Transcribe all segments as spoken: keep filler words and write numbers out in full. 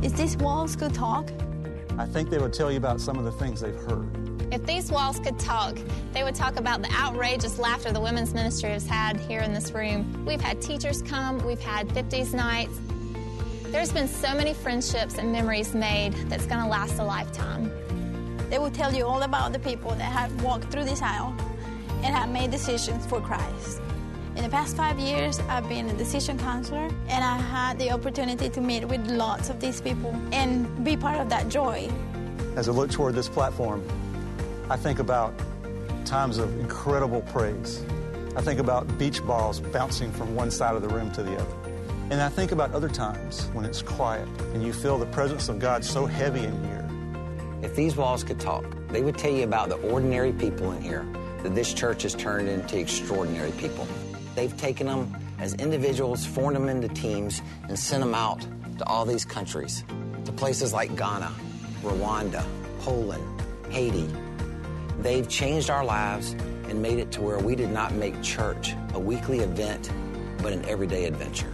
If these walls could talk, I think they would tell you about some of the things they've heard. If these walls could talk, they would talk about the outrageous laughter the women's ministry has had here in this room. We've had teachers come, we've had fifties nights. There's been so many friendships and memories made that's going to last a lifetime. They will tell you all about the people that have walked through this aisle and have made decisions for Christ. In the past five years, I've been a decision counselor, and I had the opportunity to meet with lots of these people and be part of that joy. As I look toward this platform, I think about times of incredible praise. I think about beach balls bouncing from one side of the room to the other. And I think about other times when it's quiet and you feel the presence of God so heavy in here. If these walls could talk, they would tell you about the ordinary people in here that this church has turned into extraordinary people. They've taken them as individuals, formed them into teams, and sent them out to all these countries, to places like Ghana, Rwanda, Poland, Haiti. They've changed our lives and made it to where we did not make church a weekly event, but an everyday adventure.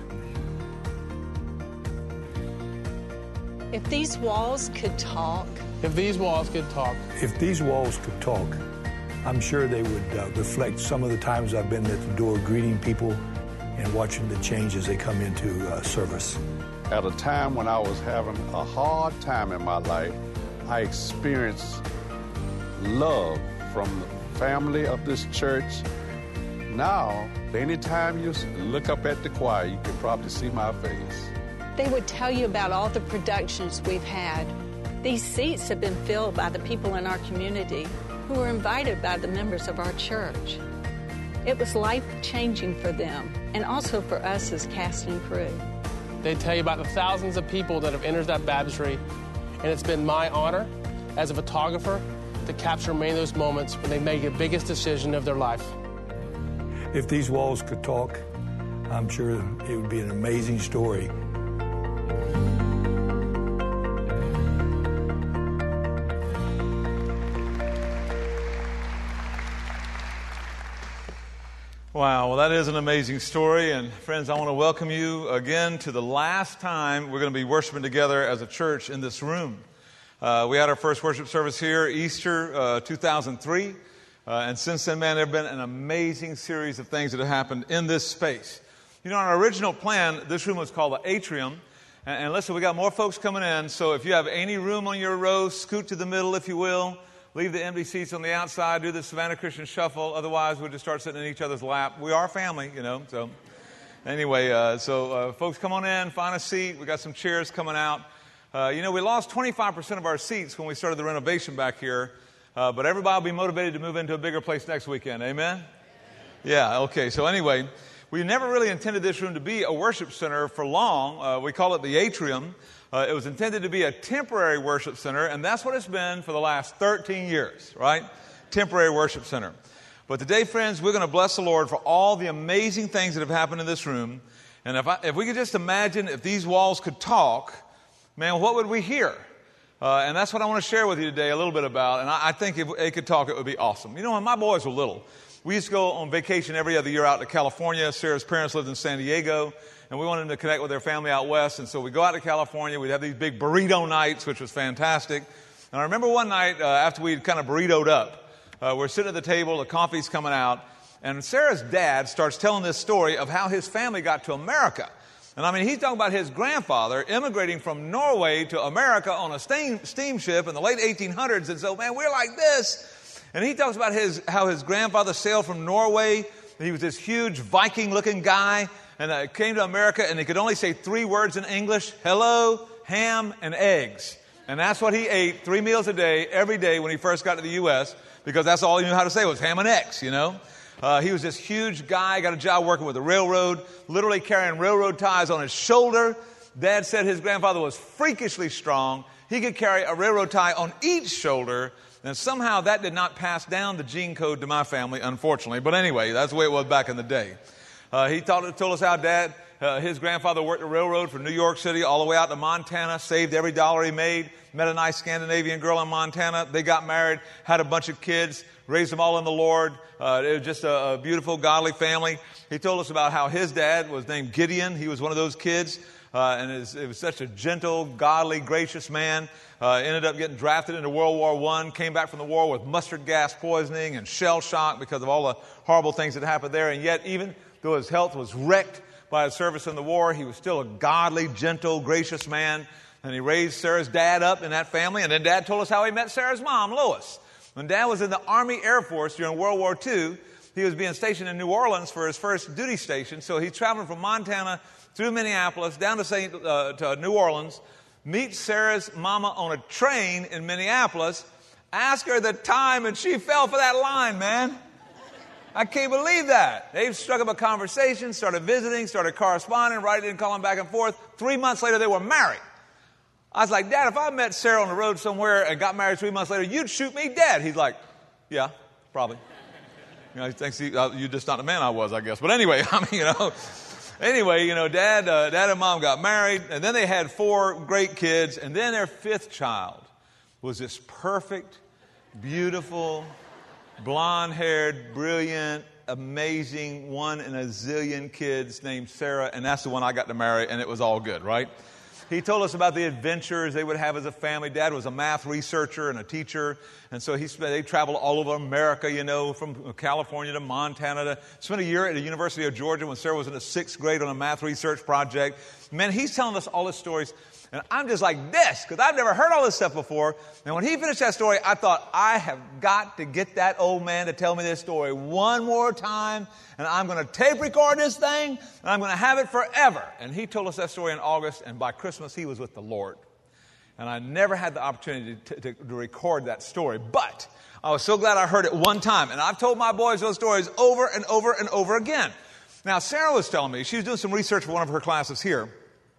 If these walls could talk. If these walls could talk. If these walls could talk, I'm sure they would uh, reflect some of the times I've been at the door greeting people and watching the changes they come into uh, service. At a time when I was having a hard time in my life, I experienced love from the family of this church. Now, anytime you look up at the choir, you can probably see my face. They would tell you about all the productions we've had. These seats have been filled by the people in our community who were invited by the members of our church. It was life-changing for them and also for us as cast and crew. They tell you about the thousands of people that have entered that baptistry, and it's been my honor as a photographer to capture many of those moments when they make the biggest decision of their life. If these walls could talk, I'm sure it would be an amazing story. Wow, well, that is an amazing story. And friends, I want to welcome you again to the last time we're going to be worshiping together as a church in this room. Uh, we had our first worship service here, Easter uh, two thousand three. Uh, and since then, man, there have been an amazing series of things that have happened in this space. You know, our original plan, this room was called the Atrium. And, and listen, we got more folks coming in. So if you have any room on your row, scoot to the middle, if you will. Leave the empty seats on the outside. Do the Savannah Christian Shuffle. Otherwise, we'll just start sitting in each other's lap. We are family, you know. So anyway, uh, so uh, folks, come on in, find a seat. We got some chairs coming out. Uh, you know, we lost twenty-five percent of our seats when we started the renovation back here. Uh, but everybody will be motivated to move into a bigger place next weekend. Amen? Yeah, okay. So anyway, we never really intended this room to be a worship center for long. Uh, we call it the Atrium. Uh, it was intended to be a temporary worship center, and that's what it's been for the last thirteen years, right? Temporary worship center. But today, friends, we're going to bless the Lord for all the amazing things that have happened in this room. And if, I, if we could just imagine if these walls could talk, man, what would we hear? Uh, and that's what I want to share with you today a little bit about. And I, I think if they could talk, it would be awesome. You know, when my boys were little, we used to go on vacation every other year out to California. Sarah's parents lived in San Diego. And we wanted them to connect with their family out west. And so we go out to California. We'd have these big burrito nights, which was fantastic. And I remember one night, uh, after we'd kind of burritoed up, uh, we're sitting at the table, the coffee's coming out, and Sarah's dad starts telling this story of how his family got to America. And I mean, he's talking about his grandfather immigrating from Norway to America on a steam, steamship in the late eighteen hundreds. And so, man, we're like this. And he talks about his how his grandfather sailed from Norway. He was this huge Viking-looking guy. And uh, came to America, and he could only say three words in English: hello, ham, and eggs. And that's what he ate three meals a day, every day when he first got to the U S, because that's all he knew how to say was ham and eggs, you know. Uh, he was this huge guy, got a job working with the railroad, literally carrying railroad ties on his shoulder. Dad said his grandfather was freakishly strong. He could carry a railroad tie on each shoulder. And somehow that did not pass down the gene code to my family, unfortunately. But anyway, that's the way it was back in the day. Uh, he taught, told us how Dad uh, his grandfather worked the railroad from New York City all the way out to Montana, saved every dollar he made, met a nice Scandinavian girl in Montana. They got married, had a bunch of kids, raised them all in the Lord. Uh, it was just a, a beautiful, godly family. He told us about how his dad was named Gideon. He was one of those kids, uh, and it was, it was such a gentle, godly, gracious man. Uh, ended up getting drafted into World War One, came back from the war with mustard gas poisoning and shell shock because of all the horrible things that happened there. And yet, even though his health was wrecked by his service in the war, he was still a godly, gentle, gracious man. And he raised Sarah's dad up in that family. And then Dad told us how he met Sarah's mom, Lois. When Dad was in the Army Air Force during World War Two, he was being stationed in New Orleans for his first duty station. So he's traveling from Montana through Minneapolis down to Saint uh, to New Orleans, meets Sarah's mama on a train in Minneapolis, ask her the time, and she fell for that line, man. I can't believe that. They struck up a conversation, started visiting, started corresponding, writing, calling back and forth. Three months later, they were married. I was like, Dad, if I met Sarah on the road somewhere and got married three months later, you'd shoot me dead. He's like, yeah, probably. You know, he thinks he, uh, you're just not the man I was, I guess. But anyway, I mean, you know, anyway, you know, Dad, uh, Dad and Mom got married, and then they had four great kids, and then their fifth child was this perfect, beautiful, blonde-haired, brilliant, amazing, one in a zillion kids named Sarah, and that's the one I got to marry, and it was all good, right? He told us about the adventures they would have as a family. Dad was a math researcher and a teacher, and so he spent, they traveled all over America, you know, from California to Montana. To spent a year at the University of Georgia when Sarah was in the sixth grade on a math research project. Man, he's telling us all his stories, and I'm just like this, because I've never heard all this stuff before. And when he finished that story, I thought, I have got to get that old man to tell me this story one more time, and I'm going to tape record this thing, and I'm going to have it forever. And he told us that story in August, and by Christmas, he was with the Lord. And I never had the opportunity to, to, to record that story, but I was so glad I heard it one time. And I've told my boys those stories over and over and over again. Now, Sarah was telling me, she was doing some research for one of her classes here,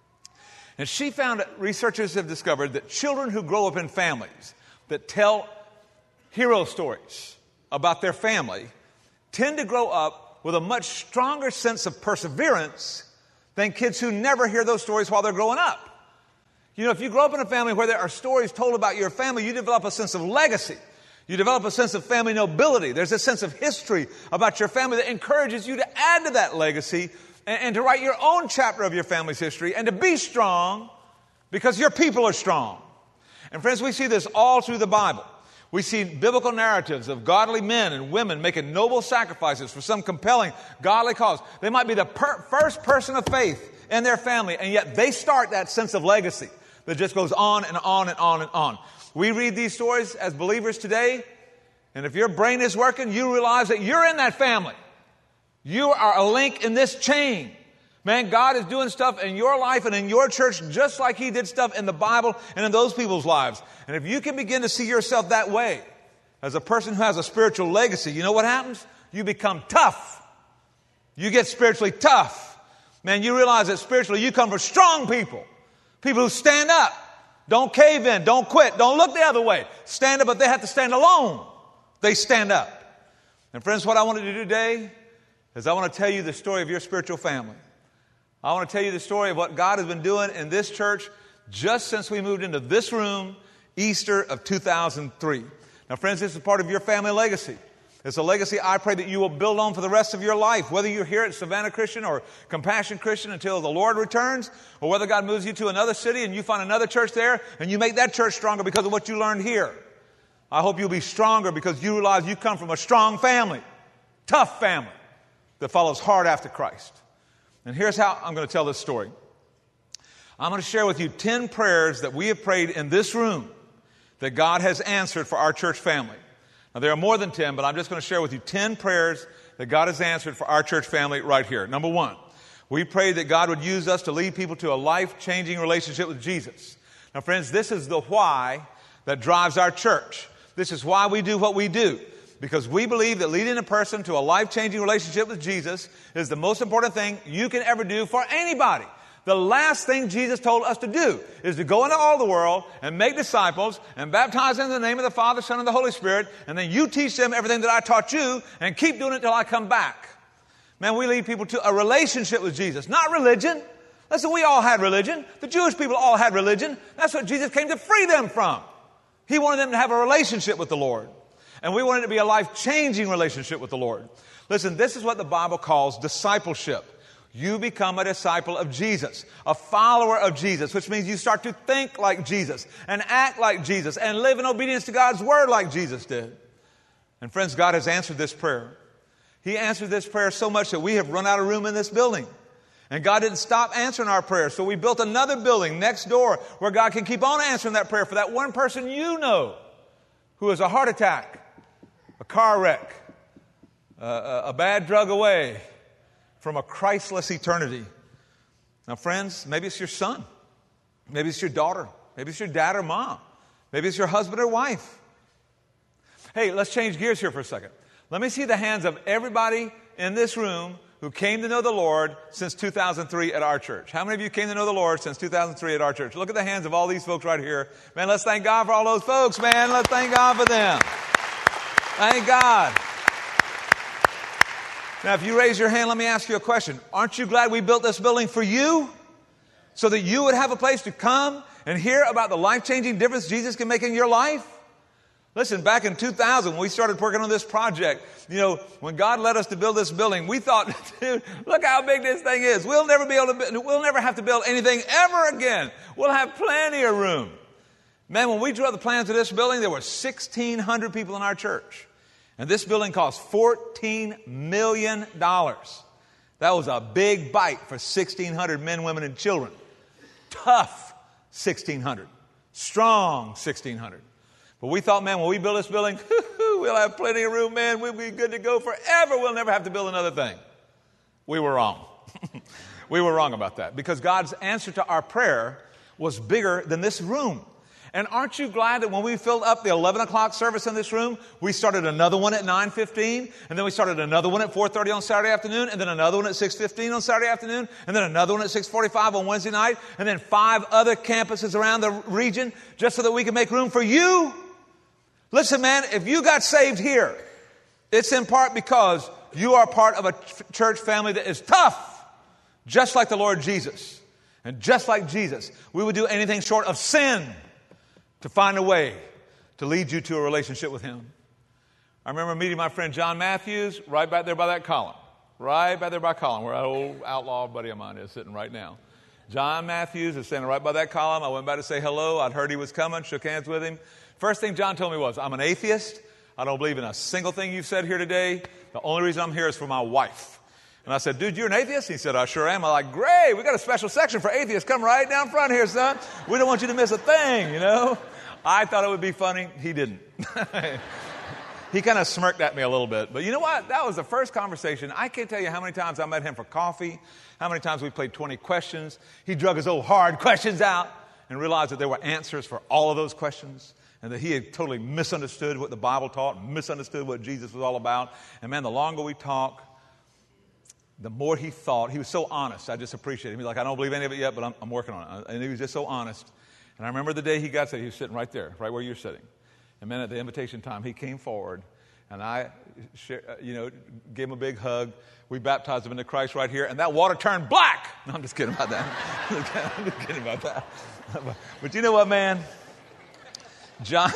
and she found that researchers have discovered that children who grow up in families that tell hero stories about their family tend to grow up with a much stronger sense of perseverance than kids who never hear those stories while they're growing up. You know, if you grow up in a family where there are stories told about your family, you develop a sense of legacy. You develop a sense of family nobility. There's a sense of history about your family that encourages you to add to that legacy and, and to write your own chapter of your family's history and to be strong because your people are strong. And friends, we see this all through the Bible. We see biblical narratives of godly men and women making noble sacrifices for some compelling godly cause. They might be the per- first person of faith in their family, and yet they start that sense of legacy that just goes on and on and on and on. We read these stories as believers today, and if your brain is working, you realize that you're in that family. You are a link in this chain. Man, God is doing stuff in your life and in your church just like He did stuff in the Bible and in those people's lives. And if you can begin to see yourself that way, as a person who has a spiritual legacy, you know what happens? You become tough. You get spiritually tough. Man, you realize that spiritually you come from strong people. People who stand up. Don't cave in. Don't quit. Don't look the other way. Stand up, but they have to stand alone. They stand up. And friends, what I want to do today is I want to tell you the story of your spiritual family. I want to tell you the story of what God has been doing in this church just since we moved into this room, Easter of two thousand three. Now, friends, this is part of your family legacy. It's a legacy I pray that you will build on for the rest of your life, whether you're here at Savannah Christian or Compassion Christian until the Lord returns, or whether God moves you to another city and you find another church there and you make that church stronger because of what you learned here. I hope you'll be stronger because you realize you come from a strong family, tough family that follows hard after Christ. And here's how I'm going to tell this story. I'm going to share with you ten prayers that we have prayed in this room that God has answered for our church family. Now, there are more than ten, but I'm just going to share with you ten prayers that God has answered for our church family right here. Number one, we prayed that God would use us to lead people to a life-changing relationship with Jesus. Now, friends, this is the why that drives our church. This is why we do what we do. Because we believe that leading a person to a life-changing relationship with Jesus is the most important thing you can ever do for anybody. The last thing Jesus told us to do is to go into all the world and make disciples and baptize them in the name of the Father, Son, and the Holy Spirit, and then you teach them everything that I taught you and keep doing it till I come back. Man, we lead people to a relationship with Jesus, not religion. Listen, we all had religion. The Jewish people all had religion. That's what Jesus came to free them from. He wanted them to have a relationship with the Lord. And we wanted it to be a life-changing relationship with the Lord. Listen, this is what the Bible calls discipleship. You become a disciple of Jesus, a follower of Jesus, which means you start to think like Jesus and act like Jesus and live in obedience to God's word like Jesus did. And friends, God has answered this prayer. He answered this prayer so much that we have run out of room in this building. And God didn't stop answering our prayers. So we built another building next door where God can keep on answering that prayer for that one person you know who has a heart attack, a car wreck, uh, a bad drug away from a Christless eternity. Now, friends, maybe it's your son. Maybe it's your daughter. Maybe it's your dad or mom. Maybe it's your husband or wife. Hey, let's change gears here for a second. Let me see the hands of everybody in this room who came to know the Lord since two thousand three at our church. How many of you came to know the Lord since two thousand three at our church? Look at the hands of all these folks right here. Man, let's thank God for all those folks, man. Let's thank God for them. Thank God. Now, if you raise your hand, let me ask you a question. Aren't you glad we built this building for you? So that you would have a place to come and hear about the life-changing difference Jesus can make in your life? Listen, back in two thousand, when we started working on this project, you know, when God led us to build this building, we thought, dude, look how big this thing is. We'll never be able to, we'll never have to build anything ever again. We'll have plenty of room. Man, when we drew up the plans of this building, there were sixteen hundred people in our church. And this building cost fourteen million dollars. That was a big bite for sixteen hundred men, women, and children. Tough sixteen hundred. Strong sixteen hundred. But we thought, man, when we build this building, we'll have plenty of room, man. We'll be good to go forever. We'll never have to build another thing. We were wrong. We were wrong about that because God's answer to our prayer was bigger than this room. And aren't you glad that when we filled up the eleven o'clock service in this room, we started another one at nine fifteen, and then we started another one at four thirty on Saturday afternoon, and then another one at six fifteen on Saturday afternoon, and then another one at six forty-five on Wednesday night, and then five other campuses around the region just so that we can make room for you? Listen, man, if you got saved here, it's in part because you are part of a church family that is tough, just like the Lord Jesus. And just like Jesus, we would do anything short of sin to find a way to lead you to a relationship with Him. I remember meeting my friend John Matthews right back there by that column. Right back there by column, where that old outlaw buddy of mine is sitting right now. John Matthews is standing right by that column. I went by to say hello. I'd heard he was coming, shook hands with him. First thing John told me was, I'm an atheist. I don't believe in a single thing you've said here today. The only reason I'm here is for my wife. And I said, dude, you're an atheist? He said, I sure am. I'm like, great, we got a special section for atheists. Come right down front here, son. We don't want you to miss a thing, you know. I thought it would be funny. He didn't. He kind of smirked at me a little bit. But you know what? That was the first conversation. I can't tell you how many times I met him for coffee, how many times we played twenty questions. He drug his old hard questions out and realized that there were answers for all of those questions. And that he had totally misunderstood what the Bible taught, misunderstood what Jesus was all about. And man, the longer we talk, the more he thought. He was so honest. I just appreciate him. He's like, I don't believe any of it yet, but I'm, I'm working on it. And he was just so honest. And I remember the day he got saved, he was sitting right there, right where you're sitting. And then at the invitation time, he came forward, and I, you know, gave him a big hug. We baptized him into Christ right here, and that water turned black. No, I'm just kidding about that. I'm just kidding about that. But you know what, man? John,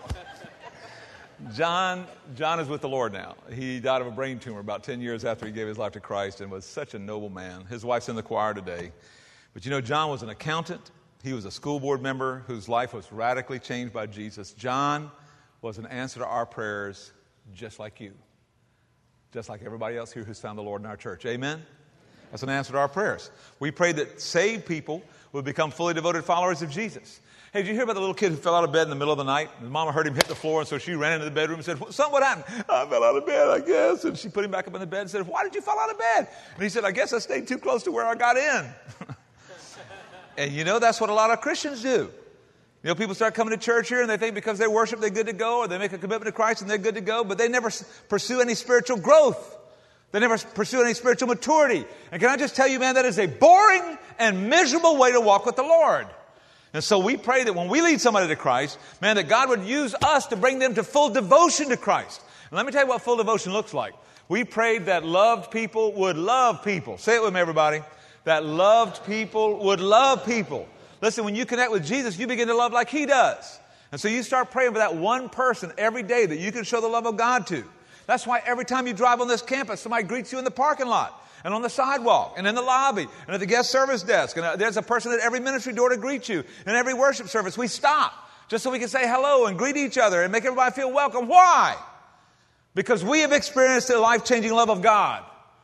John, John is with the Lord now. He died of a brain tumor about ten years after he gave his life to Christ and was such a noble man. His wife's in the choir today. But you know, John was an accountant. He was a school board member whose life was radically changed by Jesus. John was an answer to our prayers just like you. Just like everybody else here who's found the Lord in our church. Amen? That's an answer to our prayers. We prayed that saved people would become fully devoted followers of Jesus. Hey, did you hear about the little kid who fell out of bed in the middle of the night? His mama heard him hit the floor, and so she ran into the bedroom and said, son, what happened? I fell out of bed, I guess. And she put him back up in the bed and said, why did you fall out of bed? And he said, I guess I stayed too close to where I got in. And you know, that's what a lot of Christians do. You know, people start coming to church here and they think because they worship, they're good to go, or they make a commitment to Christ and they're good to go, but they never pursue any spiritual growth. They never pursue any spiritual maturity. And can I just tell you, man, that is a boring and miserable way to walk with the Lord. And so we pray that when we lead somebody to Christ, man, that God would use us to bring them to full devotion to Christ. And let me tell you what full devotion looks like. We prayed that loved people would love people. Say it with me, everybody. That loved people would love people. Listen, when you connect with Jesus, you begin to love like He does. And so you start praying for that one person every day that you can show the love of God to. That's why every time you drive on this campus, somebody greets you in the parking lot and on the sidewalk and in the lobby and at the guest service desk. And there's a person at every ministry door to greet you. In every worship service, we stop just so we can say hello and greet each other and make everybody feel welcome. Why? Because we have experienced the life-changing love of God.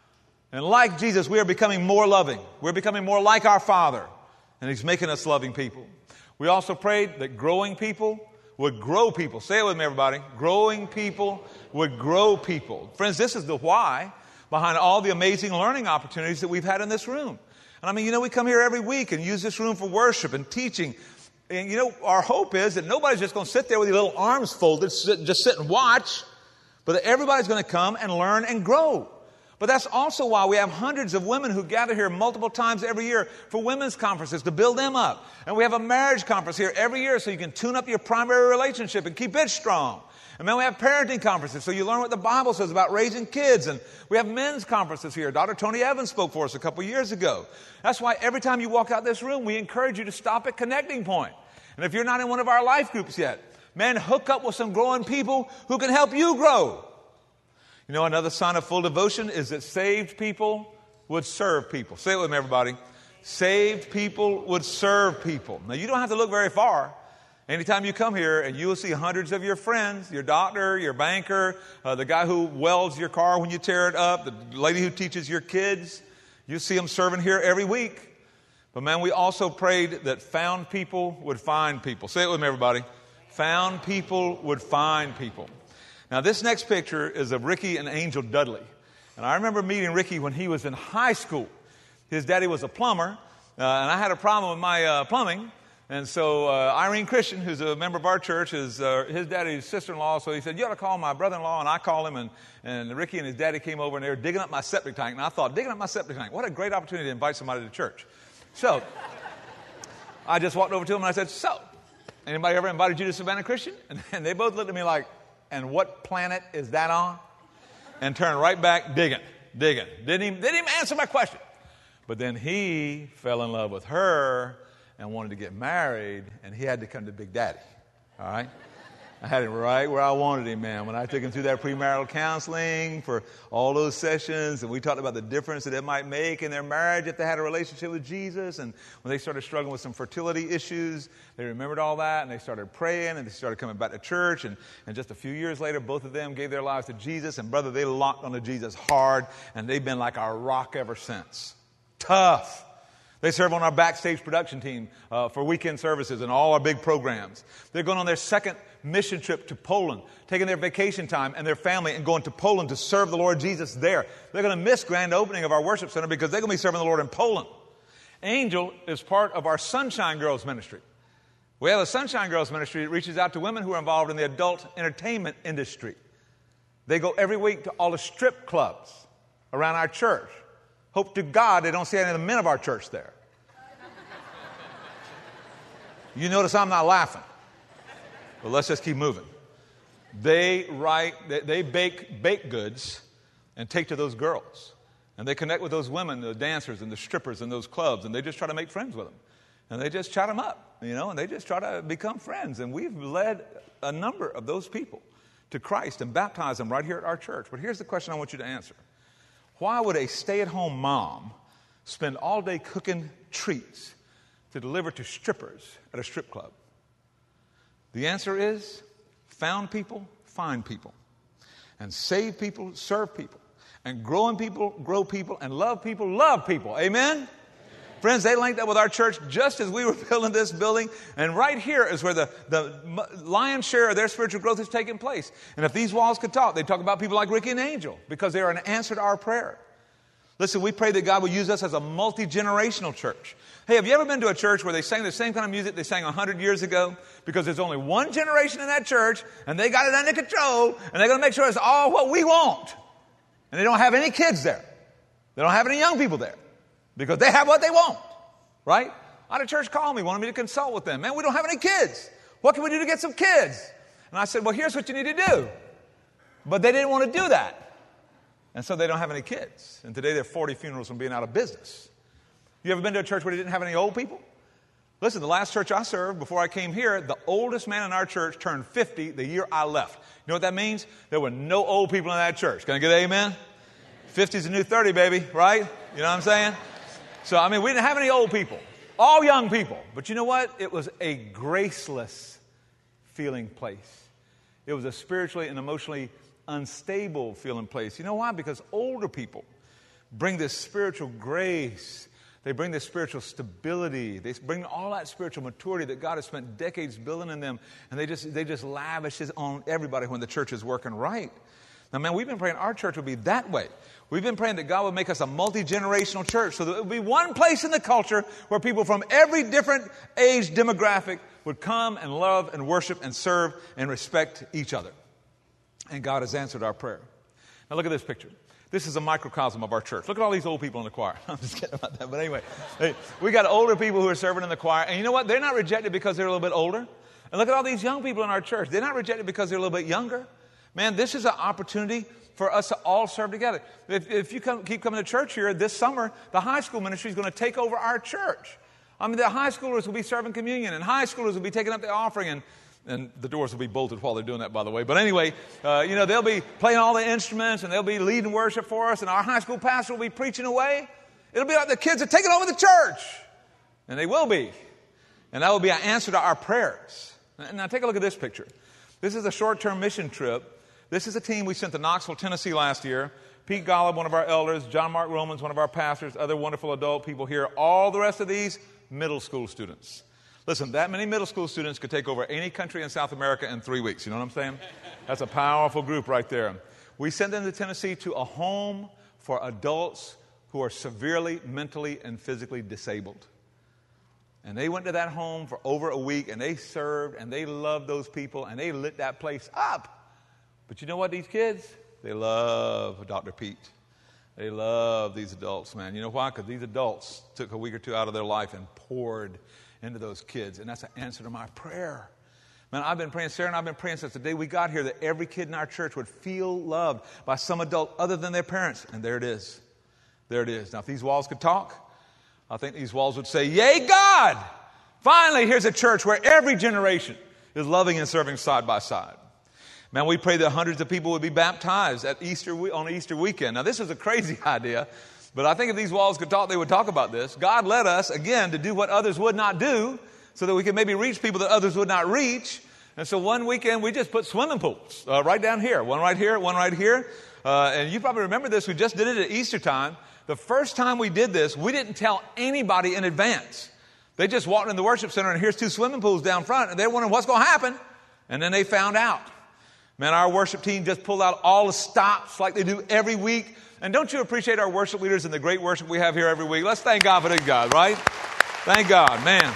And like Jesus, we are becoming more loving. We're becoming more like our Father. And He's making us loving people. We also prayed that growing people would grow people. Say it with me, everybody. Growing people would grow people. Friends, this is the why behind all the amazing learning opportunities that we've had in this room. And I mean, you know, we come here every week and use this room for worship and teaching. And, you know, our hope is that nobody's just going to sit there with your little arms folded, sit, just sit and watch, but that everybody's going to come and learn and grow. But that's also why we have hundreds of women who gather here multiple times every year for women's conferences to build them up. And we have a marriage conference here every year so you can tune up your primary relationship and keep it strong. And then we have parenting conferences so you learn what the Bible says about raising kids. And we have men's conferences here. Doctor Tony Evans spoke for us a couple years ago. That's why every time you walk out this room, we encourage you to stop at Connecting Point. And if you're not in one of our life groups yet, man, hook up with some growing people who can help you grow. You know, another sign of full devotion is that saved people would serve people. Say it with me, everybody. Saved people would serve people. Now, you don't have to look very far. Anytime you come here and you will see hundreds of your friends, your doctor, your banker, uh, the guy who welds your car when you tear it up, the lady who teaches your kids, you see them serving here every week. But man, we also prayed that found people would find people. Say it with me, everybody. Found people would find people. Now, this next picture is of Ricky and Angel Dudley. And I remember meeting Ricky when he was in high school. His daddy was a plumber, uh, and I had a problem with my uh, plumbing. And so uh, Irene Christian, who's a member of our church, is uh, his daddy's sister-in-law. So he said, you ought to call my brother-in-law. And I called him, and, and Ricky and his daddy came over, and they were digging up my septic tank. And I thought, digging up my septic tank, what a great opportunity to invite somebody to church. So I just walked over to him, and I said, so, anybody ever invited you to Savannah Christian? And, and they both looked at me like, and what planet is that on? And turned right back, digging, digging. Didn't even, didn't even answer my question. But then he fell in love with her and wanted to get married, and he had to come to Big Daddy. All right? I had him right where I wanted him, man. When I took him through that premarital counseling for all those sessions, and we talked about the difference that it might make in their marriage if they had a relationship with Jesus, and when they started struggling with some fertility issues, they remembered all that, and they started praying, and they started coming back to church, and, and just a few years later, both of them gave their lives to Jesus, and brother, they locked onto Jesus hard, and they've been like our rock ever since. Tough. They serve on our backstage production team uh, for weekend services and all our big programs. They're going on their second mission trip to Poland, taking their vacation time and their family and going to Poland to serve the Lord Jesus there. They're going to miss grand opening of our worship center because they're going to be serving the Lord in Poland. Angel is part of our Sunshine Girls ministry. We have a Sunshine Girls ministry that reaches out to women who are involved in the adult entertainment industry. They go every week to all the strip clubs around our church. Hope to God they don't see any of the men of our church there. You notice I'm not laughing. But let's just keep moving. They write, they, they bake baked goods and take to those girls. And they connect with those women, the dancers and the strippers in those clubs, and they just try to make friends with them. And they just chat them up, you know, and they just try to become friends. And we've led a number of those people to Christ and baptized them right here at our church. But here's the question I want you to answer. Why would a stay-at-home mom spend all day cooking treats to deliver to strippers at a strip club? The answer is found people, find people. And save people, serve people. And growing people, grow people. And love people, love people. Amen? Amen? Friends, they linked up with our church just as we were building this building. And right here is where the, the lion's share of their spiritual growth is taking place. And if these walls could talk, they'd talk about people like Ricky and Angel because they are an answer to our prayer. Listen, we pray that God will use us as a multi-generational church. Hey, have you ever been to a church where they sang the same kind of music they sang one hundred years ago? Because there's only one generation in that church, and they got it under control, and they're going to make sure it's all what we want. And they don't have any kids there. They don't have any young people there. Because they have what they want. Right? I had a church call me, wanted me to consult with them. Man, we don't have any kids. What can we do to get some kids? And I said, well, here's what you need to do. But they didn't want to do that. And so they don't have any kids. And today there are forty funerals from being out of business. You ever been to a church where they didn't have any old people? Listen, the last church I served before I came here, the oldest man in our church turned fifty the year I left. You know what that means? There were no old people in that church. Can I get an amen? fifty's the new thirty, baby, right? You know what I'm saying? So, I mean, we didn't have any old people. All young people. But you know what? It was a graceless feeling place. It was a spiritually and emotionally unstable feeling place. You know why? Because older people bring this spiritual grace. They bring this spiritual stability. They bring all that spiritual maturity that God has spent decades building in them. And they just they just lavish it on everybody when the church is working right. Now, man, we've been praying our church would be that way. We've been praying that God would make us a multi-generational church so that it would be one place in the culture where people from every different age demographic would come and love and worship and serve and respect each other. And God has answered our prayer. Now, look at this picture. This is a microcosm of our church. Look at all these old people in the choir. I'm just kidding about that. But anyway, hey, we got older people who are serving in the choir. And you know what? They're not rejected because they're a little bit older. And look at all these young people in our church. They're not rejected because they're a little bit younger. Man, this is an opportunity for us to all serve together. If, if you come, keep coming to church here this summer, the high school ministry is going to take over our church. I mean, the high schoolers will be serving communion, and high schoolers will be taking up the offering, and And the doors will be bolted while they're doing that, by the way. But anyway, uh, you know, they'll be playing all the instruments, and they'll be leading worship for us, and our high school pastor will be preaching away. It'll be like the kids are taking over the church. And they will be. And that will be an answer to our prayers. Now, take a look at this picture. This is a short-term mission trip. This is a team we sent to Knoxville, Tennessee last year. Pete Golub, one of our elders. John Mark Romans, one of our pastors. Other wonderful adult people here. All the rest of these, middle school students. Listen, that many middle school students could take over any country in South America in three weeks. You know what I'm saying? That's a powerful group right there. We sent them to Tennessee to a home for adults who are severely mentally and physically disabled. And they went to that home for over a week, and they served, and they loved those people, and they lit that place up. But you know what, these kids? They love Doctor Pete. They love these adults, man. You know why? Because these adults took a week or two out of their life and poured into those kids. And that's an answer to my prayer. Man, I've been praying, Sarah and I've been praying since the day we got here that every kid in our church would feel loved by some adult other than their parents. And there it is. There it is. Now, if these walls could talk, I think these walls would say, "Yay, God! Finally, here's a church where every generation is loving and serving side by side." Man, we pray that hundreds of people would be baptized at Easter on Easter weekend. Now, this is a crazy idea. But I think if these walls could talk, they would talk about this. God led us, again, to do what others would not do so that we could maybe reach people that others would not reach. And so one weekend, we just put swimming pools uh, right down here. One right here, one right here. Uh, and you probably remember this. We just did it at Easter time. The first time we did this, we didn't tell anybody in advance. They just walked in the worship center, and here's two swimming pools down front. And they're wondering what's going to happen. And then they found out. Man, our worship team just pulled out all the stops like they do every week. And don't you appreciate our worship leaders and the great worship we have here every week? Let's thank God for this, God, right? Thank God, man.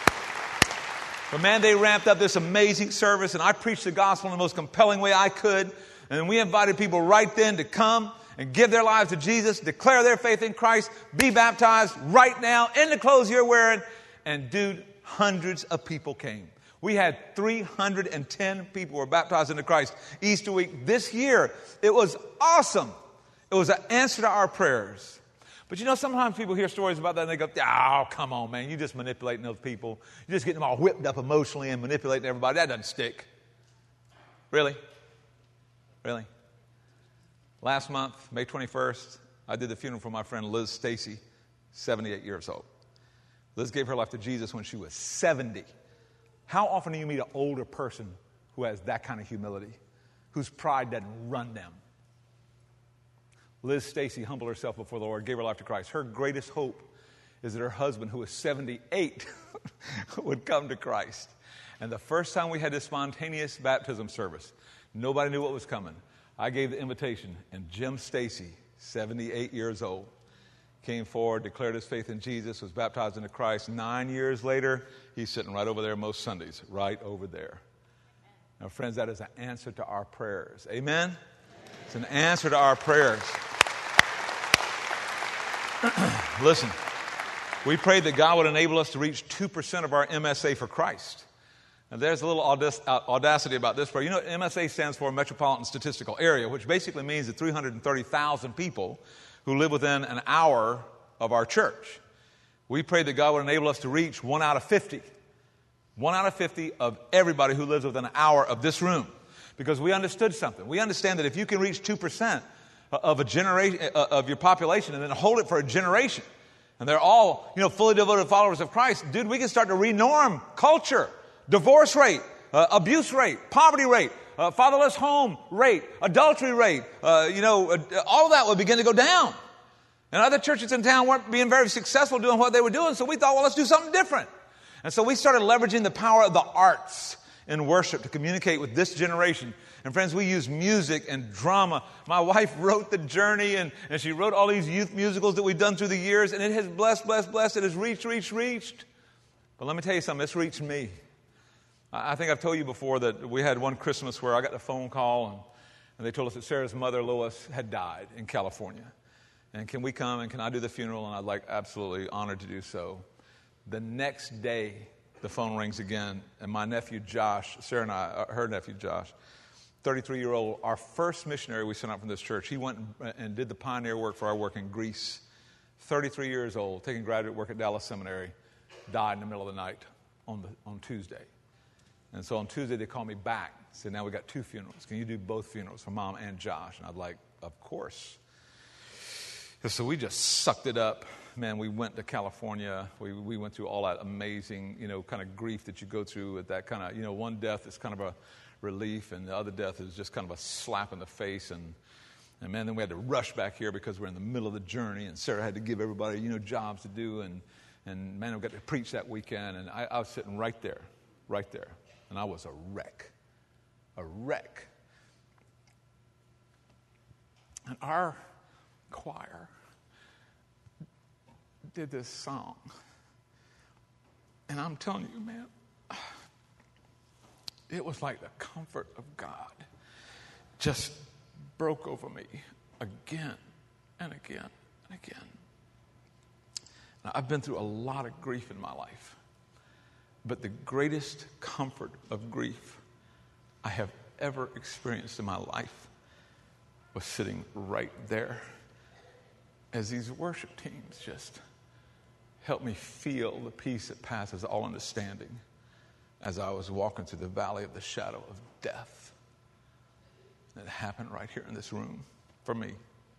But man, they ramped up this amazing service, and I preached the gospel in the most compelling way I could. And we invited people right then to come and give their lives to Jesus, declare their faith in Christ, be baptized right now in the clothes you're wearing. And dude, hundreds of people came. We had three hundred ten people who were baptized into Christ Easter week this year. It was awesome. It was an answer to our prayers. But you know, sometimes people hear stories about that and they go, "Oh, come on, man. You're just manipulating those people. You're just getting them all whipped up emotionally and manipulating everybody. That doesn't stick." Really? Really? Last month, May twenty-first, I did the funeral for my friend Liz Stacy, seventy-eight years old. Liz gave her life to Jesus when she was seventy. How often do you meet an older person who has that kind of humility, whose pride doesn't run them? Liz Stacy humbled herself before the Lord, gave her life to Christ. Her greatest hope is that her husband, who was seventy-eight, would come to Christ. And the first time we had this spontaneous baptism service, nobody knew what was coming. I gave the invitation, and Jim Stacy, seventy-eight years old, came forward, declared his faith in Jesus, was baptized into Christ. Nine years later, he's sitting right over there most Sundays, right over there. Now, friends, that is an answer to our prayers. Amen? It's an answer to our prayers. Listen, we prayed that God would enable us to reach two percent of our M S A for Christ. And there's a little audacity about this prayer. You know, M S A stands for Metropolitan Statistical Area, which basically means that three hundred thirty thousand people who live within an hour of our church. We prayed that God would enable us to reach one out of fifty. One out of fifty of everybody who lives within an hour of this room. Because we understood something. We understand that if you can reach two percent of a generation, of your population and then hold it for a generation, and they're all, you know, fully devoted followers of Christ, dude, we can start to renorm culture. Divorce rate, uh, abuse rate, poverty rate, uh, fatherless home rate, adultery rate, uh, you know, uh, all of that would begin to go down. And other churches in town weren't being very successful doing what they were doing, so we thought, well, let's do something different. And so we started leveraging the power of the arts in worship to communicate with this generation. And friends, we use music and drama. My wife wrote The Journey, and, and she wrote all these youth musicals that we've done through the years, and it has blessed, blessed, blessed. It has reached, reached, reached. But let me tell you something, it's reached me. I think I've told you before that we had one Christmas where I got a phone call and, and they told us that Sarah's mother, Lois, had died in California. And can we come and can I do the funeral? And I'd like absolutely honored to do so. The next day, the phone rings again, and my nephew Josh, Sarah and I, her nephew Josh, thirty-three-year-old, our first missionary we sent out from this church, he went and did the pioneer work for our work in Greece. thirty-three years old, taking graduate work at Dallas Seminary, died in the middle of the night on the on Tuesday. And so on Tuesday, they called me back. Said, now we got two funerals. Can you do both funerals for Mom and Josh? And I'd like, of course. And so we just sucked it up. Man, we went to California. We we went through all that amazing, you know, kind of grief that you go through with that kind of, you know, one death is kind of a relief, and the other death is just kind of a slap in the face. And, and man, then we had to rush back here because we're in the middle of the journey, and Sarah had to give everybody, you know, jobs to do. And, and man, we got to preach that weekend, and I, I was sitting right there, right there. And I was a wreck, a wreck. And our choir did this song. And I'm telling you, man, it was like the comfort of God just broke over me again and again and again. Now, I've been through a lot of grief in my life. But the greatest comfort of grief I have ever experienced in my life was sitting right there as these worship teams just helped me feel the peace that passes all understanding as I was walking through the valley of the shadow of death. And it happened right here in this room for me.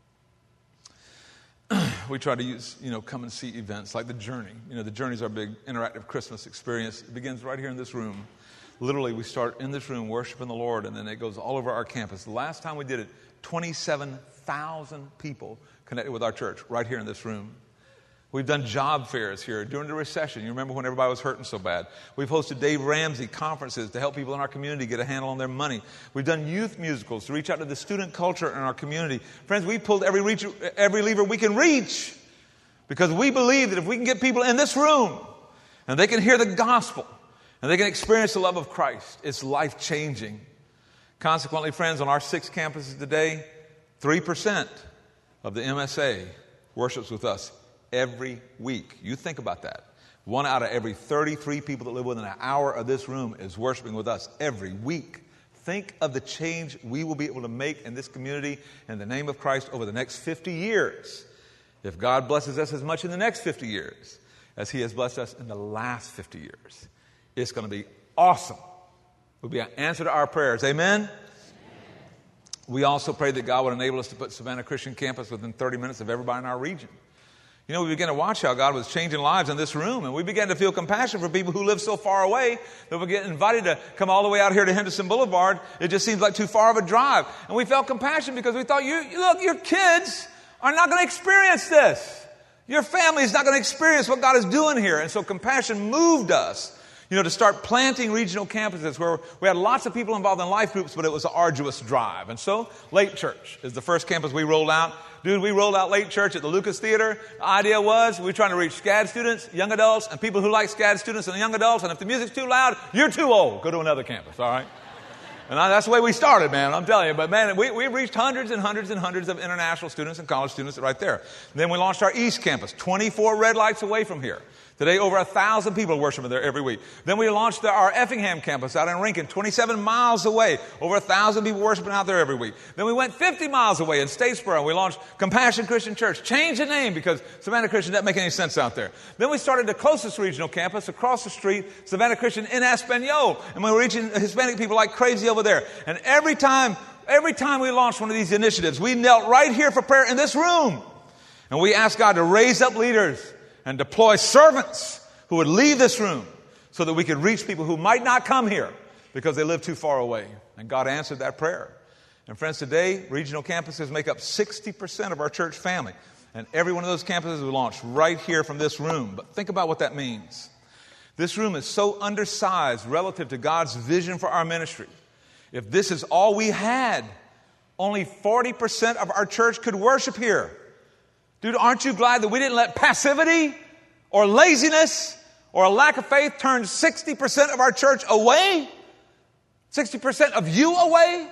We try to use, you know, come and see events like The Journey. You know, The Journey is our big interactive Christmas experience. It begins right here in this room. Literally, we start in this room worshiping the Lord, and then it goes all over our campus. The last time we did it, twenty-seven thousand people connected with our church right here in this room. We've done job fairs here during the recession. You remember when everybody was hurting so bad. We've hosted Dave Ramsey conferences to help people in our community get a handle on their money. We've done youth musicals to reach out to the student culture in our community. Friends, we pulled every, reach, every lever we can reach because we believe that if we can get people in this room and they can hear the gospel and they can experience the love of Christ, it's life-changing. Consequently, friends, on our six campuses today, three percent of the M S A worships with us every week. You think about that. One out of every thirty-three people that live within an hour of this room is worshiping with us every week. Think of the change we will be able to make in this community in the name of Christ over the next fifty years. If God blesses us as much in the next fifty years as He has blessed us in the last fifty years, it's going to be awesome. It will be an answer to our prayers. Amen? Amen. We also pray that God would enable us to put Savannah Christian Campus within thirty minutes of everybody in our region. You know, we began to watch how God was changing lives in this room, and we began to feel compassion for people who live so far away that we get invited to come all the way out here to Henderson Boulevard. It just seems like too far of a drive. And we felt compassion because we thought, you look, your kids are not going to experience this. Your family is not going to experience what God is doing here. And so compassion moved us, you know, to start planting regional campuses where we had lots of people involved in life groups, but it was an arduous drive. And so Lake Church is the first campus we rolled out. Dude, we rolled out Lake Church at the Lucas Theater. The idea was we were trying to reach SCAD students, young adults, and people who like SCAD students and young adults. And if the music's too loud, you're too old. Go to another campus, all right? And I, that's the way we started, man, I'm telling you. But, man, we, we've reached hundreds and hundreds and hundreds of international students and college students right there. And then we launched our East Campus, twenty-four red lights away from here. Today, over a thousand people are worshiping there every week. Then we launched our Effingham campus out in Rincon, twenty-seven miles away. Over a thousand people worshiping out there every week. Then we went fifty miles away in Statesboro, and we launched Compassion Christian Church. Changed the name because Savannah Christian doesn't make any sense out there. Then we started the closest regional campus across the street, Savannah Christian in Espanol, and we were reaching Hispanic people like crazy over there. And every time, every time we launched one of these initiatives, we knelt right here for prayer in this room, and we asked God to raise up leaders and deploy servants who would leave this room so that we could reach people who might not come here because they live too far away. And God answered that prayer. And friends, today, regional campuses make up sixty percent of our church family. And every one of those campuses we launched right here from this room. But think about what that means. This room is so undersized relative to God's vision for our ministry. If this is all we had, only forty percent of our church could worship here. Dude, aren't you glad that we didn't let passivity or laziness or a lack of faith turn sixty percent of our church away? sixty percent of you away?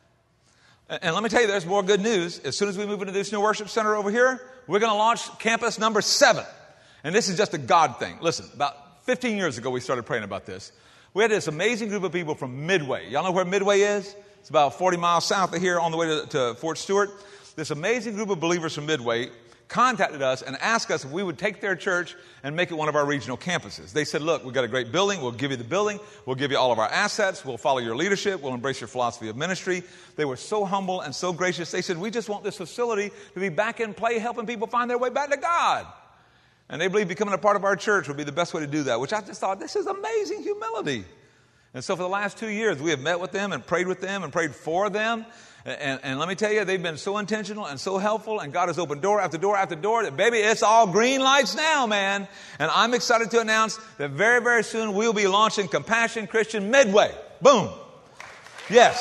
And let me tell you, there's more good news. As soon as we move into this new worship center over here, we're going to launch campus number seven. And this is just a God thing. Listen, about fifteen years ago, we started praying about this. We had this amazing group of people from Midway. Y'all know where Midway is? It's about forty miles south of here on the way to, to Fort Stewart. This amazing group of believers from Midway contacted us and asked us if we would take their church and make it one of our regional campuses. They said, look, we've got a great building. We'll give you the building. We'll give you all of our assets. We'll follow your leadership. We'll embrace your philosophy of ministry. They were so humble and so gracious. They said, we just want this facility to be back in play, helping people find their way back to God. And they believe becoming a part of our church would be the best way to do that, which I just thought, this is amazing humility. And so for the last two years, we have met with them and prayed with them and prayed for them. And, and let me tell you, they've been so intentional and so helpful, and God has opened door after door after door that, baby, it's all green lights now, man. And I'm excited to announce that very, very soon we'll be launching Compassion Christian Midway. Boom. Yes.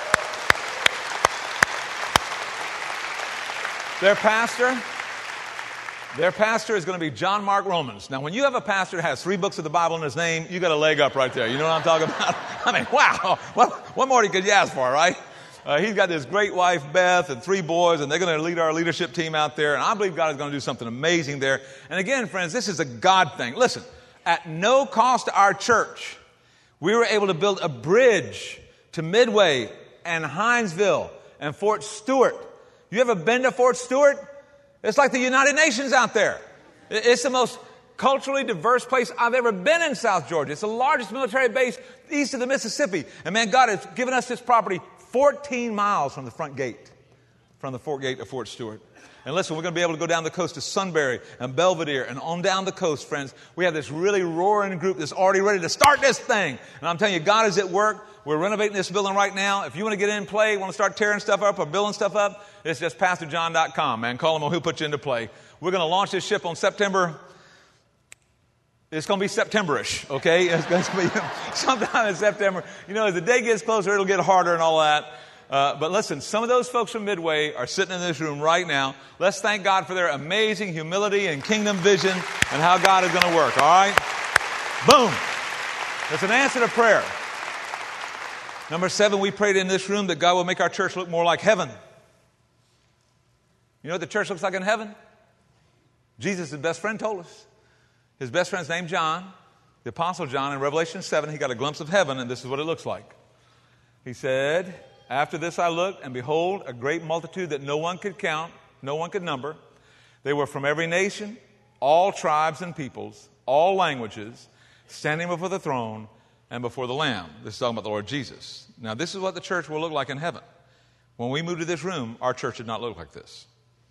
Their pastor, their pastor is going to be John Mark Romans. Now, when you have a pastor that has three books of the Bible in his name, you got a leg up right there. You know what I'm talking about? I mean, wow. What, what more could you ask for, right? Uh, he's got this great wife, Beth, and three boys, and they're going to lead our leadership team out there. And I believe God is going to do something amazing there. And again, friends, this is a God thing. Listen, at no cost to our church, we were able to build a bridge to Midway and Hinesville and Fort Stewart. You ever been to Fort Stewart? It's like the United Nations out there. It's the most culturally diverse place I've ever been in South Georgia. It's the largest military base east of the Mississippi. And man, God has given us this property fourteen miles from the front gate, from the fort gate of Fort Stewart. And listen, we're going to be able to go down the coast to Sunbury and Belvedere and on down the coast, friends. We have this really roaring group that's already ready to start this thing. And I'm telling you, God is at work. We're renovating this building right now. If you want to get in play, want to start tearing stuff up or building stuff up, it's just pastor john dot com, man. Call him and he'll put you into play. We're going to launch this ship on September. It's going to be September-ish, okay? It's going to be sometime in September. You know, as the day gets closer, it'll get harder and all that. Uh, but listen, some of those folks from Midway are sitting in this room right now. Let's thank God for their amazing humility and kingdom vision and how God is going to work, all right? Boom. It's an answer to prayer. Number seven, we prayed in this room that God will make our church look more like heaven. You know what the church looks like in heaven? Jesus' best friend told us. His best friend's named John, the Apostle John. In Revelation seven, he got a glimpse of heaven, and this is what it looks like. He said, after this I looked, and behold, a great multitude that no one could count, no one could number. They were from every nation, all tribes and peoples, all languages, standing before the throne and before the Lamb. This is talking about the Lord Jesus. Now, this is what the church will look like in heaven. When we moved to this room, our church did not look like this.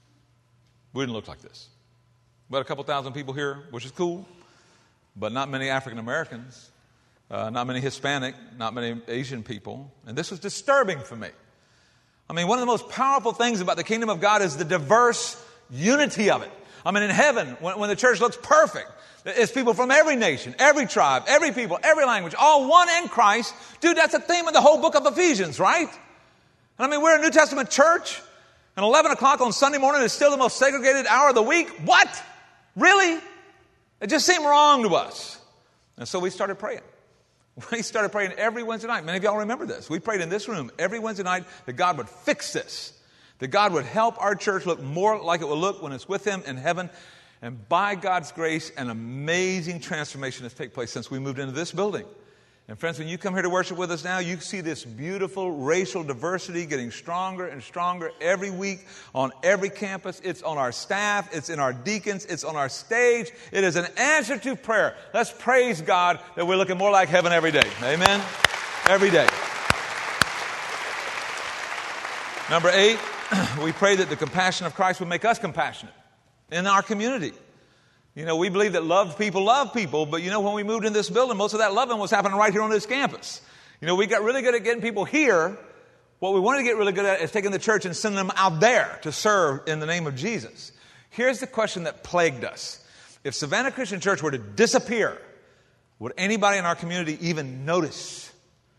We didn't look like this. We had a couple thousand people here, which is cool, but not many African Americans, uh, not many Hispanic, not many Asian people. And this was disturbing for me. I mean, one of the most powerful things about the kingdom of God is the diverse unity of it. I mean, in heaven, when, when the church looks perfect, it's people from every nation, every tribe, every people, every language, all one in Christ. Dude, that's a theme of the whole book of Ephesians, right? And I mean, we're a New Testament church, and eleven o'clock on Sunday morning is still the most segregated hour of the week. What? Really? It just seemed wrong to us. And so we started praying. We started praying every Wednesday night. Many of y'all remember this. We prayed in this room every Wednesday night that God would fix this, that God would help our church look more like it will look when it's with Him in heaven. And by God's grace, an amazing transformation has taken place since we moved into this building. And friends, when you come here to worship with us now, you see this beautiful racial diversity getting stronger and stronger every week on every campus. It's on our staff. It's in our deacons. It's on our stage. It is an answer to prayer. Let's praise God that we're looking more like heaven every day. Amen? Every day. Number eight, we pray that the compassion of Christ would make us compassionate in our community. You know, we believe that loved people love people, but you know, when we moved in this building, most of that loving was happening right here on this campus. You know, we got really good at getting people here. What we wanted to get really good at is taking the church and sending them out there to serve in the name of Jesus. Here's the question that plagued us. If Savannah Christian Church were to disappear, would anybody in our community even notice?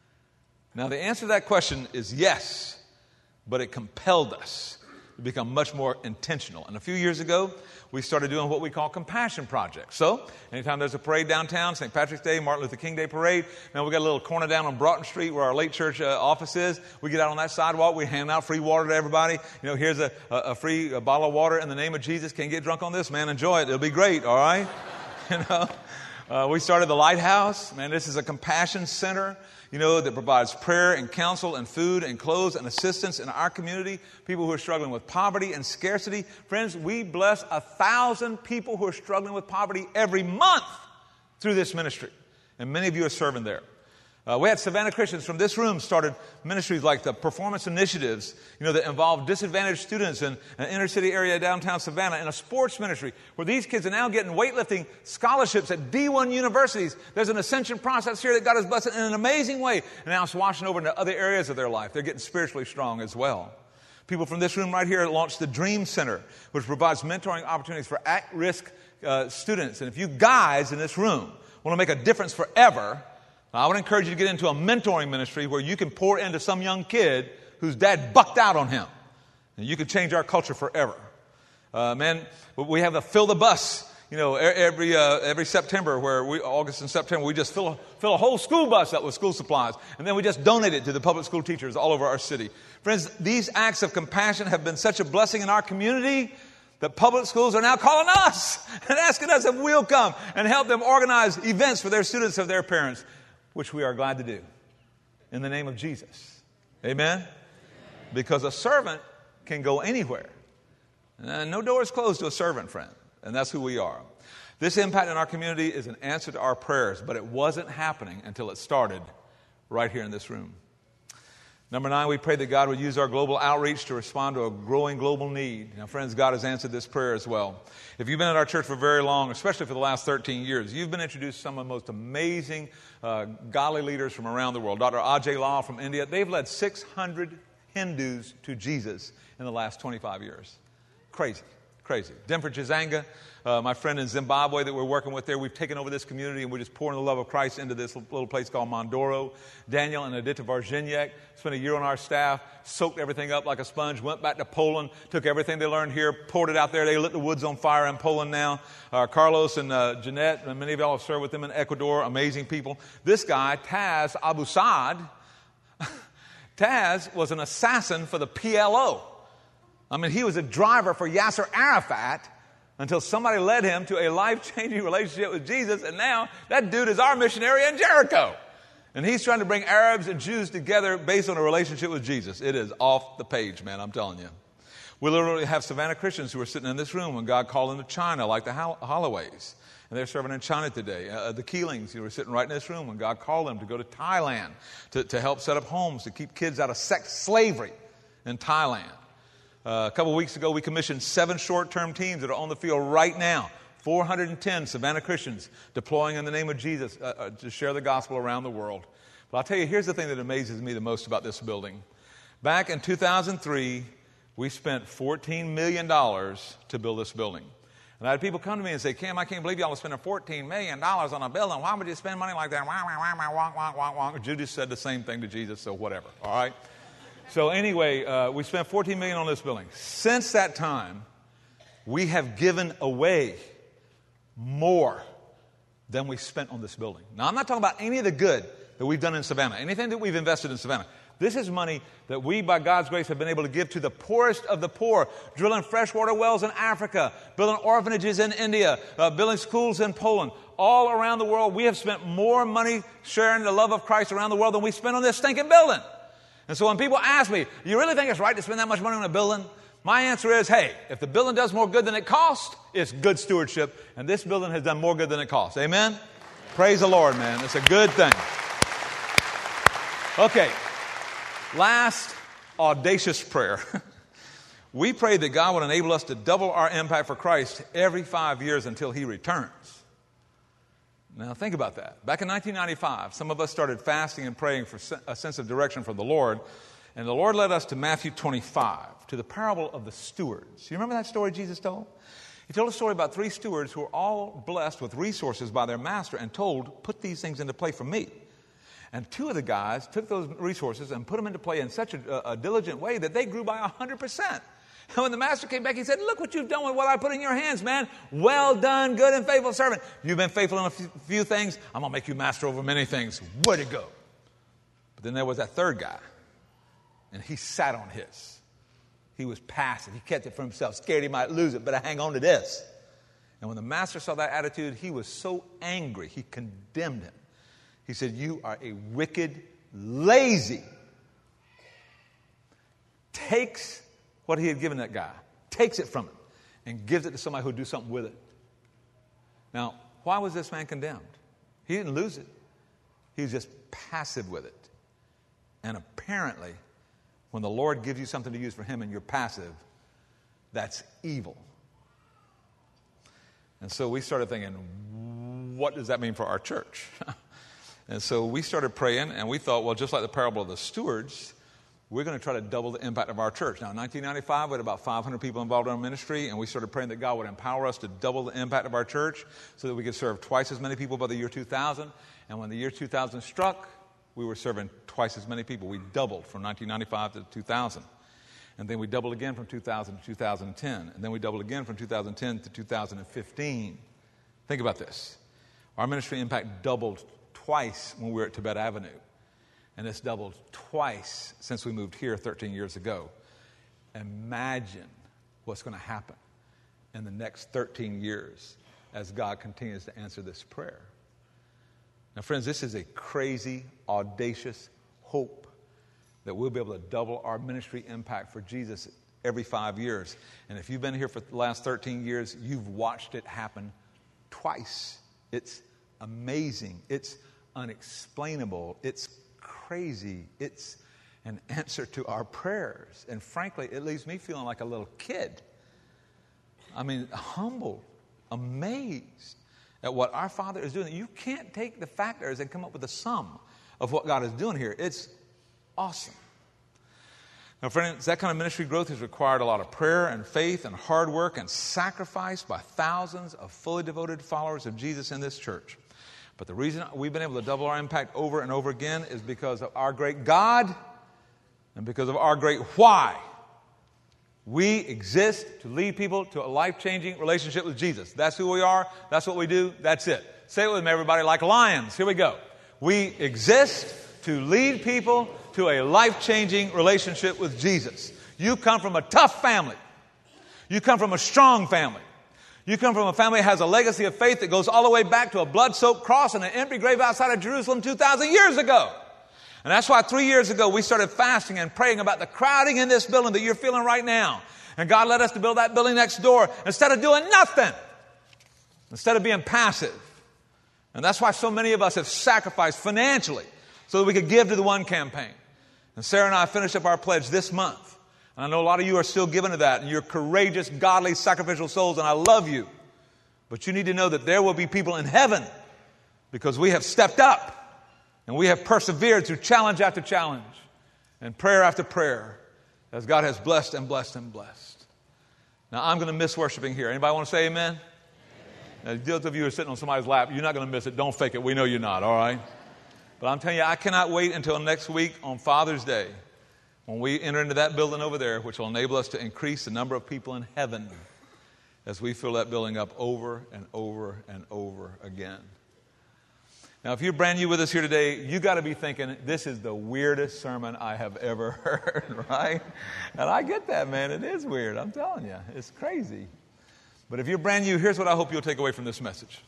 Now, the answer to that question is yes, but it compelled us to become much more intentional. And a few years ago, we started doing what we call compassion projects. So, anytime there's a parade downtown, Saint Patrick's Day, Martin Luther King Day parade, now we got a little corner down on Broughton Street where our Lake Church uh, office is. We get out on that sidewalk, we hand out free water to everybody. You know, here's a, a, a free a bottle of water in the name of Jesus. Can't get drunk on this, man. Enjoy it. It'll be great, all right? You know, uh, we started the Lighthouse. Man, this is a compassion center, you know, that provides prayer and counsel and food and clothes and assistance in our community. People who are struggling with poverty and scarcity. Friends, we bless a thousand people who are struggling with poverty every month through this ministry. And many of you are serving there. Uh, we had Savannah Christians from this room started ministries like the Performance Initiatives, you know, that involve disadvantaged students in an inner city area downtown Savannah, and a sports ministry where these kids are now getting weightlifting scholarships at D one universities. There's an ascension process here that God has blessed in an amazing way, and now it's washing over into other areas of their life. They're getting spiritually strong as well. People from this room right here launched the Dream Center, which provides mentoring opportunities for at-risk uh, students. And if you guys in this room want to make a difference forever, I would encourage you to get into a mentoring ministry where you can pour into some young kid whose dad bucked out on him. And you can change our culture forever. Uh, man, we have the Fill the Bus, you know, every uh, every September, where we, August and September, we just fill a, fill a whole school bus up with school supplies. And then we just donate it to the public school teachers all over our city. Friends, these acts of compassion have been such a blessing in our community that public schools are now calling us and asking us if we'll come and help them organize events for their students of their parents, which we are glad to do in the name of Jesus. Amen? Because a servant can go anywhere. And no door is closed to a servant, friend. And that's who we are. This impact in our community is an answer to our prayers, but it wasn't happening until it started right here in this room. Number nine, we pray that God would use our global outreach to respond to a growing global need. Now, friends, God has answered this prayer as well. If you've been at our church for very long, especially for the last thirteen years, you've been introduced to some of the most amazing uh, godly leaders from around the world. Doctor Ajay Lal from India, they've led six hundred Hindus to Jesus in the last twenty-five years. Crazy. Crazy. Denver Chizanga, uh, my friend in Zimbabwe that we're working with there, we've taken over this community and we're just pouring the love of Christ into this little place called Mondoro. Daniel and Adita Varzinyek spent a year on our staff, soaked everything up like a sponge, went back to Poland, took everything they learned here, poured it out there. They lit the woods on fire in Poland now. Uh, Carlos and uh, Jeanette, and many of y'all have served with them in Ecuador, amazing people. This guy, Taz Abu Saad, Taz was an assassin for the P L O. I mean, he was a driver for Yasser Arafat until somebody led him to a life-changing relationship with Jesus, and now that dude is our missionary in Jericho. And he's trying to bring Arabs and Jews together based on a relationship with Jesus. It is off the page, man, I'm telling you. We literally have Savannah Christians who are sitting in this room when God called them to China, like the Holloways. And they're serving in China today. Uh, the Keelings, who were sitting right in this room when God called them to go to Thailand to, to help set up homes to keep kids out of sex slavery in Thailand. Uh, a couple weeks ago, we commissioned seven short-term teams that are on the field right now. four hundred ten Savannah Christians deploying in the name of Jesus uh, uh, to share the gospel around the world. But I'll tell you, here's the thing that amazes me the most about this building. Back in two thousand three, we spent fourteen million dollars to build this building. And I had people come to me and say, Cam, I can't believe y'all are spending fourteen million dollars on a building. Why would you spend money like that? Wah, wah, wah, wah, wah, wah, wah. Judas said the same thing to Jesus, so whatever, all right? So anyway, uh, we spent fourteen million dollars on this building. Since that time, we have given away more than we spent on this building. Now, I'm not talking about any of the good that we've done in Savannah, anything that we've invested in Savannah. This is money that we, by God's grace, have been able to give to the poorest of the poor, drilling freshwater wells in Africa, building orphanages in India, uh, building schools in Poland. All around the world, we have spent more money sharing the love of Christ around the world than we spent on this stinking building. And so when people ask me, you really think it's right to spend that much money on a building? My answer is, hey, if the building does more good than it costs, it's good stewardship. And this building has done more good than it costs. Amen? Amen. Praise the Lord, man. It's a good thing. Okay. Last audacious prayer. We prayed that God would enable us to double our impact for Christ every five years until He returns. Now think about that. Back in nineteen ninety-five, some of us started fasting and praying for a sense of direction from the Lord. And the Lord led us to Matthew twenty-five, to the parable of the stewards. You remember that story Jesus told? He told a story about three stewards who were all blessed with resources by their master and told, put these things into play for me. And two of the guys took those resources and put them into play in such a, a diligent way that they grew by one hundred percent. And when the master came back, he said, look what you've done with what I put in your hands, man. Well done, good and faithful servant. You've been faithful in a few things. I'm going to make you master over many things. Way to go. But then there was that third guy, and he sat on his. He was passive. He kept it for himself, scared he might lose it, but I hang on to this. And when the master saw that attitude, he was so angry, he condemned him. He said, you are a wicked, lazy. Takes what he had given that guy, takes it from him, and gives it to somebody who would do something with it. Now, why was this man condemned? He didn't lose it. He was just passive with it. And apparently, when the Lord gives you something to use for Him and you're passive, that's evil. And so we started thinking, what does that mean for our church? And so we started praying, and we thought, well, just like the parable of the stewards, we're going to try to double the impact of our church. Now, in nineteen ninety-five, we had about five hundred people involved in our ministry, and we started praying that God would empower us to double the impact of our church so that we could serve twice as many people by the year two thousand. And when the year two thousand struck, we were serving twice as many people. We doubled from nineteen ninety-five to two thousand. And then we doubled again from two thousand to two thousand ten. And then we doubled again from two thousand ten to two thousand fifteen. Think about this. Our ministry impact doubled twice when we were at Tibet Avenue. And it's doubled twice since we moved here thirteen years ago. Imagine what's going to happen in the next thirteen years as God continues to answer this prayer. Now, friends, this is a crazy, audacious hope that we'll be able to double our ministry impact for Jesus every five years. And if you've been here for the last thirteen years, you've watched it happen twice. It's amazing. It's unexplainable. It's crazy. It's an answer to our prayers. And frankly, it leaves me feeling like a little kid. I mean, humbled, amazed at what our Father is doing. You can't take the factors and come up with a sum of what God is doing here. It's awesome. Now, friends, that kind of ministry growth has required a lot of prayer and faith and hard work and sacrifice by thousands of fully devoted followers of Jesus in this church. But the reason we've been able to double our impact over and over again is because of our great God and because of our great why. We exist to lead people to a life-changing relationship with Jesus. That's who we are. That's what we do. That's it. Say it with me, everybody, like lions. Here we go. We exist to lead people to a life-changing relationship with Jesus. You come from a tough family. You come from a strong family. You come from a family that has a legacy of faith that goes all the way back to a blood-soaked cross and an empty grave outside of Jerusalem two thousand years ago. And that's why three years ago we started fasting and praying about the crowding in this building that you're feeling right now. And God led us to build that building next door instead of doing nothing. Instead of being passive. And that's why so many of us have sacrificed financially so that we could give to the One campaign. And Sarah and I finished up our pledge this month. And I know a lot of you are still giving to that. And you're courageous, godly, sacrificial souls. And I love you. But you need to know that there will be people in heaven because we have stepped up. And we have persevered through challenge after challenge. And prayer after prayer. As God has blessed and blessed and blessed. Now I'm going to miss worshiping here. Anybody want to say amen? Amen. Now, those of you who are sitting on somebody's lap, you're not going to miss it. Don't fake it. We know you're not. All right? But I'm telling you, I cannot wait until next week on Father's Day. When we enter into that building over there, which will enable us to increase the number of people in heaven as we fill that building up over and over and over again. Now, if you're brand new with us here today, you got to be thinking, this is the weirdest sermon I have ever heard, right? And I get that, man. It is weird. I'm telling you. It's crazy. But if you're brand new, here's what I hope you'll take away from this message.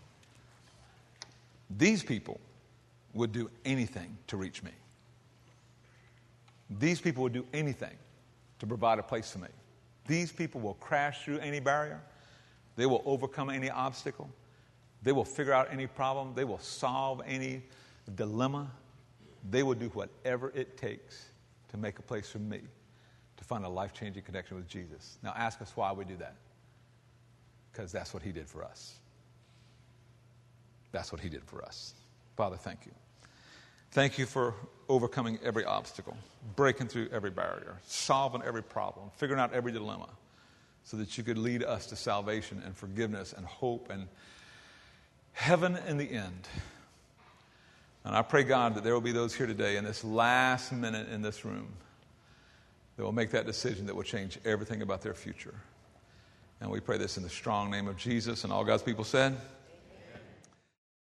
These people would do anything to reach me. These people would do anything to provide a place for me. These people will crash through any barrier. They will overcome any obstacle. They will figure out any problem. They will solve any dilemma. They will do whatever it takes to make a place for me to find a life-changing connection with Jesus. Now ask us why we do that. Because that's what he did for us. That's what he did for us. Father, thank you. Thank you for overcoming every obstacle, breaking through every barrier, solving every problem, figuring out every dilemma so that you could lead us to salvation and forgiveness and hope and heaven in the end. And I pray, God, that there will be those here today in this last minute in this room that will make that decision that will change everything about their future. And we pray this in the strong name of Jesus. And all God's people said,